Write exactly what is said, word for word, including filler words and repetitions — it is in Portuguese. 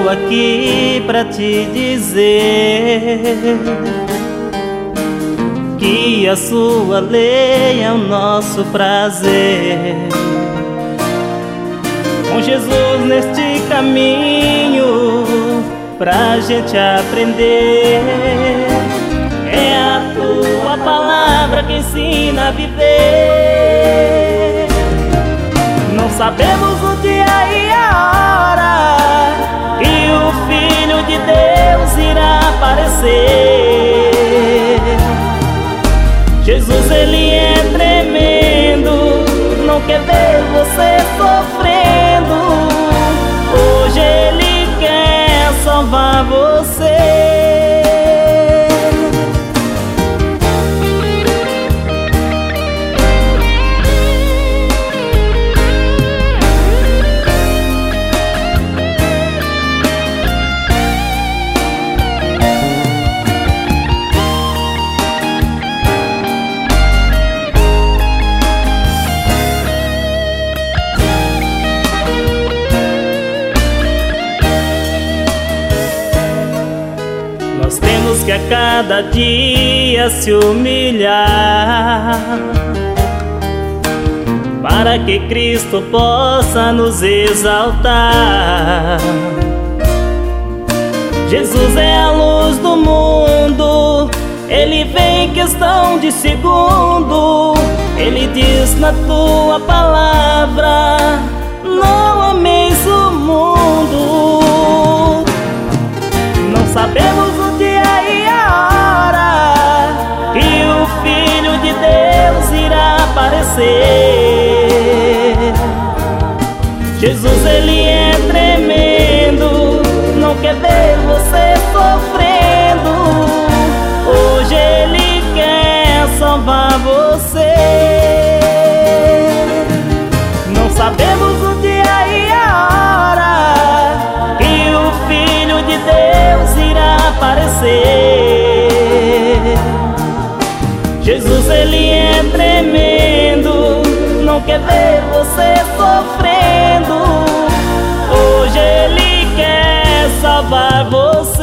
estou aqui pra te dizer que a sua lei é o nosso prazer. Com Jesus neste caminho pra gente aprender, é a tua palavra que ensina a viver. Não sabemos o dia e a hora que o Filho de Deus irá aparecer. Jesus, ele é tremendo, não quer ver você sofrendo. Hoje ele quer salvar você. Nós temos que a cada dia se humilhar para que Cristo possa nos exaltar. Jesus é a luz do mundo, ele vem em questão de segundo. Ele diz na tua palavra: não ameis o mundo. Não sabemos o dia e a hora que o Filho de Deus irá aparecer. Jesus, ele é tremendo, não quer ver você sofrendo. Hoje ele quer salvar você. Não sabemos o dia e a hora que o Filho de Deus irá aparecer. Jesus, ele é tremendo, não quer ver você sofrendo. Hoje ele quer salvar você.